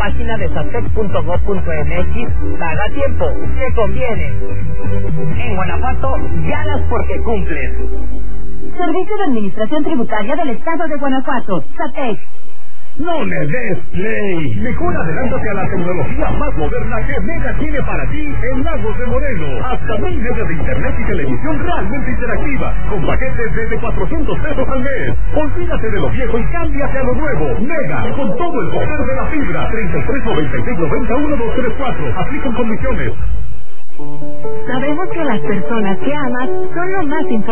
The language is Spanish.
página de satec.gov.mx. Paga a tiempo, te conviene. En Guanajuato, ganas porque cumples. Servicio de Administración Tributaria del Estado de Guanajuato, SATEC. No le des play. Mejor adelántate a la tecnología más moderna que Mega tiene para ti en Lagos de Moreno. Hasta 1000 megas de internet y televisión realmente interactiva, con paquetes desde 400 pesos al mes. Olvídate de lo viejo y cámbiate a lo nuevo. Mega, con todo el poder de la fibra. 33 96 90 1234. Aplican condiciones. Sabemos que las personas que amas son lo más importante.